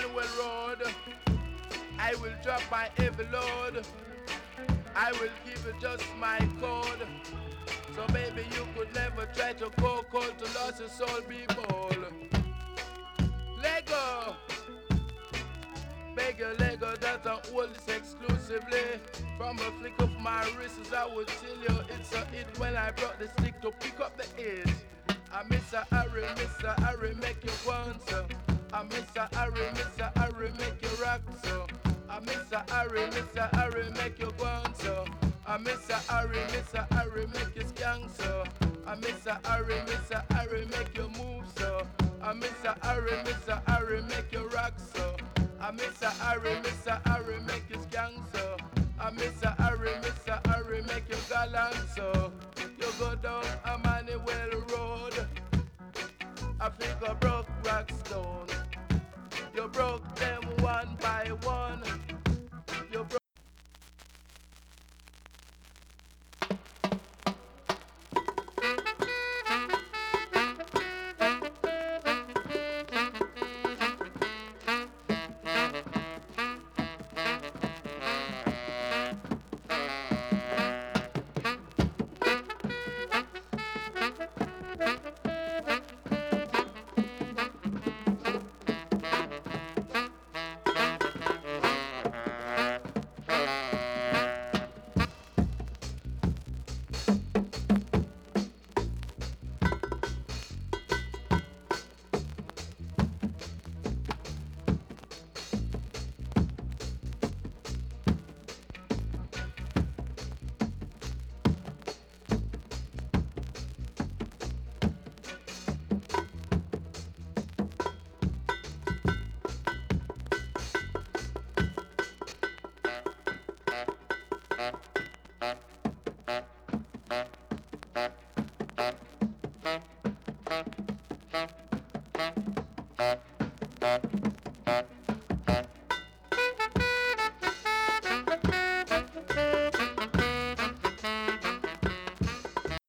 Emmanuel Road. I will drop my heavy load. I will give you just my code. So baby, you could never try to go cold to lose your soul, be bold. Lego, beg your Lego that I hold this exclusively. From a flick of my wrists, I would tell you it's a hit when I brought the stick to pick up the edge. I miss a Harry, make you want so. I miss a Harry, make you rock so. I miss a Harry, make you want so. I miss a Harry, make you skank so. I miss a Harry, make you move so. I miss a Harry, make you rock so. I miss a Harry, make you skank so. I miss a Harry, make you gallant so. You go down Emmanuel Road. I think I broke rock stone. You broke them one by one. You broke.